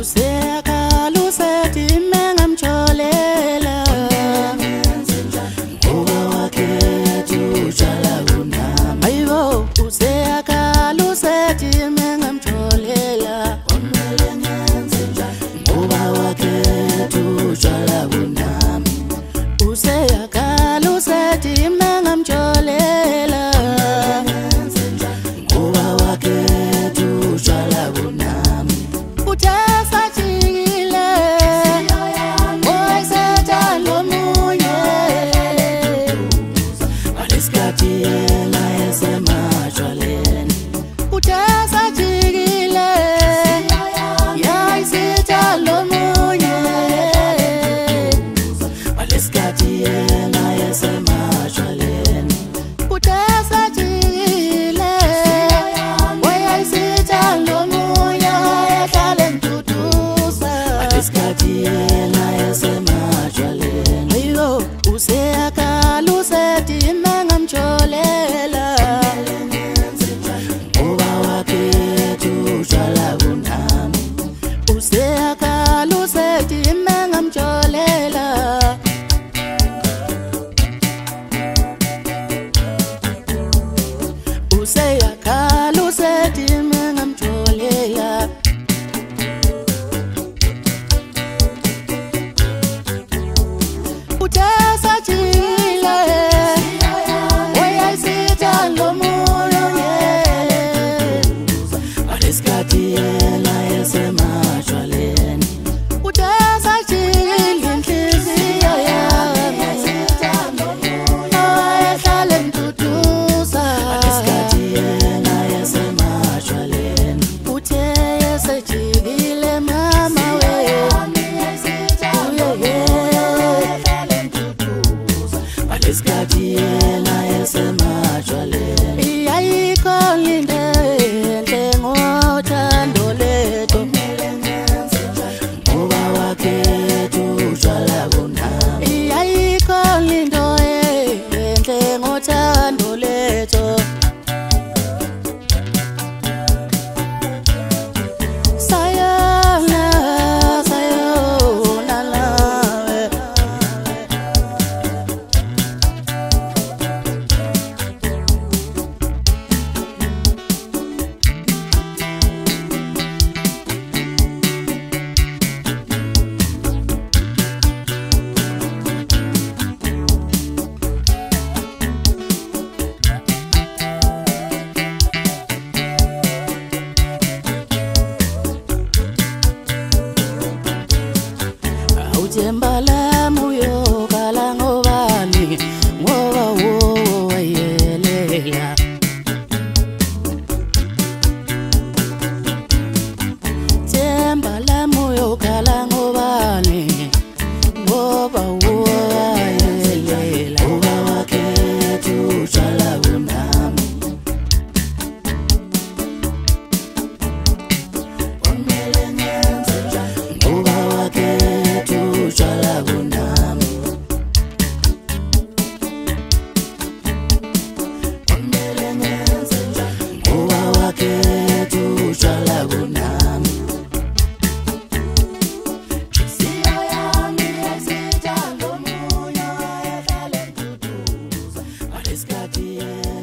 Useyakhala usethi mengamjolela ngoba wakhetha utshala kunami. Ayibo useyakhala usethi mengamjolela ngoba wakhetha utshala kunami. Useyakhala usethi mengamjolela ngoba wakhetha utshala kunami. Useyakhala usethi mengamjolela ngoba wakhetha utshala kunami. Useyakhala usethi mengamjolela useyakhala usethi mengamjolela. Themba lami uyokhala ngobani ngoba wayelela. Themba lami uyokhala ngobani ngoba wayelela. Ngoba wakhetha utshala kunami. Ngoba wakhetha utshala kunami. Ngoba wakhetha utshala kunami. Inhliziyo yami ayisithanda omunye ehlala enduduza. Ngalesi sikhathi